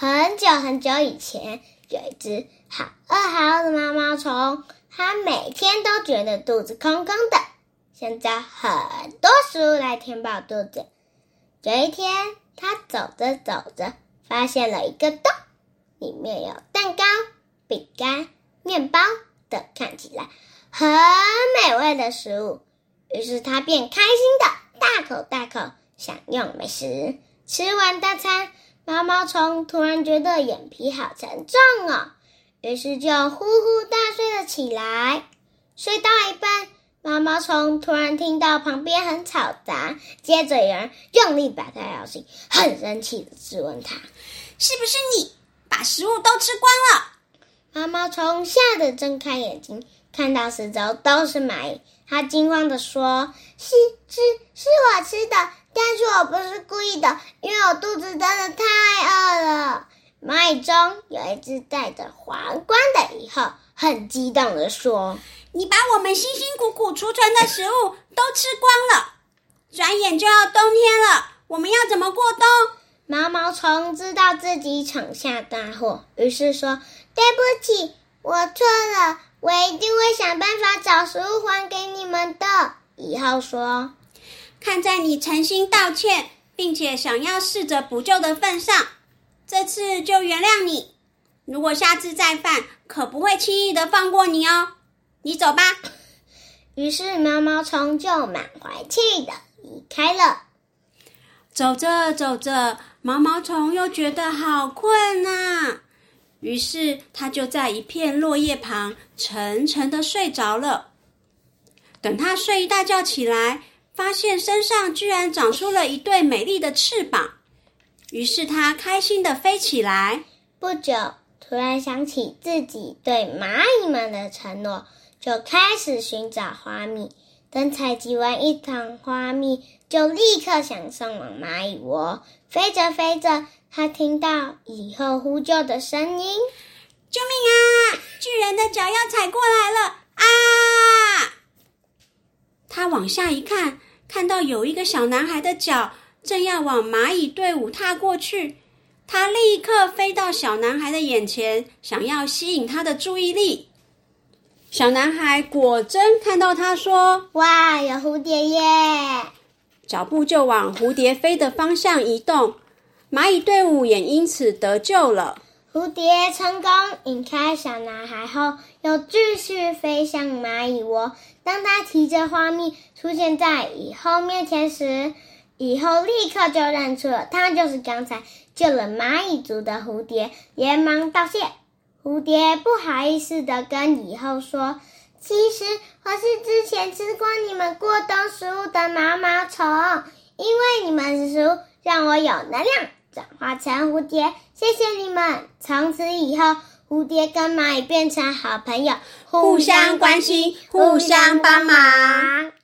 很久很久以前，有一只好饿的毛毛虫，它每天都觉得肚子空空的，想找很多食物来填饱肚子。有一天，它走着走着，发现了一个洞，里面有蛋糕、饼干、面包等看起来很美味的食物。于是它便开心的大口大口享用美食。吃完大餐，毛毛虫突然觉得眼皮好沉重哦，于是就呼呼大睡了起来。睡到一半，毛毛虫突然听到旁边很吵杂，接着有人用力把它摇醒，很生气的质问它： 是不是你把食物都吃光了？ 毛毛虫吓得睁开眼睛，看到四周都是蚂蚁，它惊慌地说：是我吃的，但是我不是故意的，因为我肚子真的太饿了。蚂蚁中有一只戴着皇冠的蚁后很激动地说： 你把我们辛辛苦苦储存的食物都吃光了，转眼就要冬天了，我们要怎么过冬？ 毛毛虫知道自己闯下大祸，于是说：对不起，我错了，我一定会想办法找食物还给你们的。蚁后说： 看在你诚心道歉，并且想要试着补救的份上，这次就原谅你。如果下次再犯，可不会轻易的放过你哦。你走吧。 于是毛毛虫就满怀歉意的离开了。 走着走着，毛毛虫又觉得好困啊，于是它就在一片落叶旁沉沉的睡着了。等它睡一大觉起来，发现身上居然长出了一对美丽的翅膀，于是它开心地飞起来。 不久，突然想起自己对蚂蚁们的承诺，就开始寻找花蜜。等采集完一团花蜜，就立刻想送往蚂蚁窝。飞着飞着，他听到蚁后呼救的声音： 救命啊！巨人的脚要踩过来了啊！他往下一看，看到有一个小男孩的脚正要往蚂蚁队伍踏过去，他立刻飞到小男孩的眼前，想要吸引他的注意力。小男孩果真看到他说： 哇，有蝴蝶耶！ 脚步就往蝴蝶飞的方向移动，蚂蚁队伍也因此得救了。 蝴蝶成功引开小男孩后，又继续飞向蚂蚁窝。当他提着花蜜出现在蚁后面前时，蚁后立刻就认出了他就是刚才救了蚂蚁族的蝴蝶，连忙道谢。蝴蝶不好意思地跟蚁后说：其实我是之前吃光你们过冬食物的毛毛虫，因为你们的食物让我有能量转化成蝴蝶，谢谢你们。从此以后，蝴蝶跟蚂蚁变成好朋友， 互相关心，互相帮忙。